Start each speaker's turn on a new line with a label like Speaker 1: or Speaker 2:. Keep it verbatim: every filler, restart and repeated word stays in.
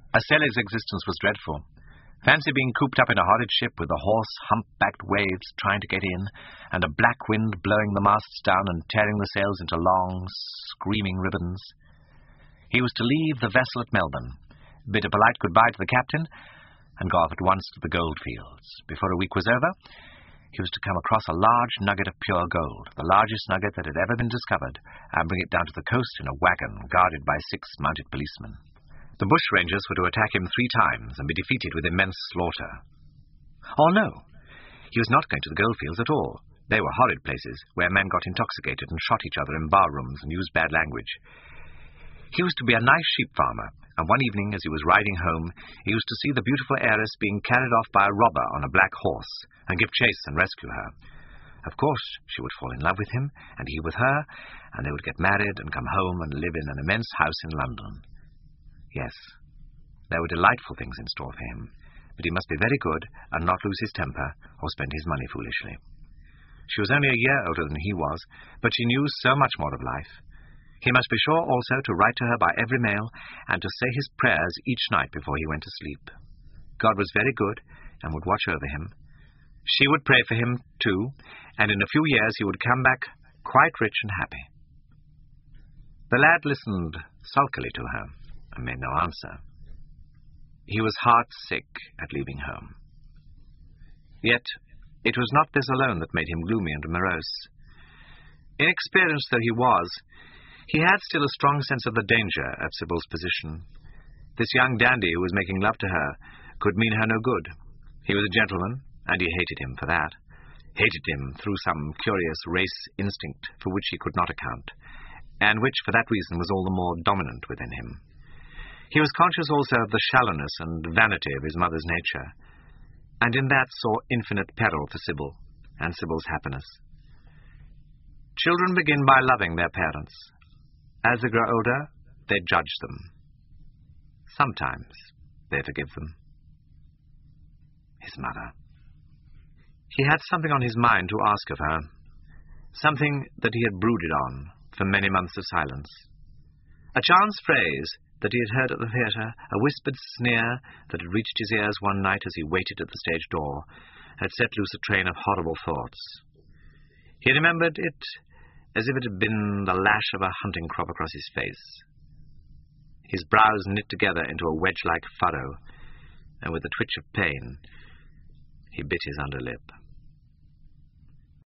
Speaker 1: A sailor's existence was dreadful. Fancy being cooped up in a horrid ship with the hoarse, hump-backed waves trying to get in, and a black wind blowing the masts down and tearing the sails into long, screaming ribbons. He was to leave the vessel at Melbourne, bid a polite goodbye to the captain, and go off at once to the goldfields. Before a week was over, he was to come across a large nugget of pure gold, the largest nugget that had ever been discovered, and bring it down to the coast in a wagon guarded by six mounted policemen. The bushrangers were to attack him three times and be defeated with immense slaughter. Or no, he was not going to the goldfields at all. They were horrid places where men got intoxicated and shot each other in barrooms and used bad language. He was to be a nice sheep farmer, and one evening as he was riding home, he was to see the beautiful heiress being carried off by a robber on a black horse, and give chase and rescue her. Of course, she would fall in love with him, and he with her, and they would get married and come home and live in an immense house in London. Yes, there were delightful things in store for him, but he must be very good and not lose his temper or spend his money foolishly. She was only a year older than he was, but she knew so much more of life. He must be sure also to write to her by every mail and to say his prayers each night before he went to sleep. God was very good and would watch over him. She would pray for him, too, and in a few years he would come back quite rich and happy. The lad listened sulkily to her and made no answer. He was heart-sick at leaving home. Yet it was not this alone that made him gloomy and morose. Inexperienced though he was, he had still a strong sense of the danger at Sybil's position. This young dandy who was making love to her could mean her no good. He was a gentleman, and he hated him for that. Hated him through some curious race instinct for which he could not account, and which for that reason was all the more dominant within him. He was conscious also of the shallowness and vanity of his mother's nature, and in that saw infinite peril for Sybil and Sybil's happiness. Children begin by loving their parents. As they grow older, they judge them. Sometimes they forgive them. His mother. He had something on his mind to ask of her, something that he had brooded on for many months of silence. A chance phrase that he had heard at the theatre, a whispered sneer that had reached his ears one night as he waited at the stage door, had set loose a train of horrible thoughts. He remembered it as if it had been the lash of a hunting crop across his face. His brows knit together into a wedge-like furrow, and with a twitch of pain, he bit his underlip.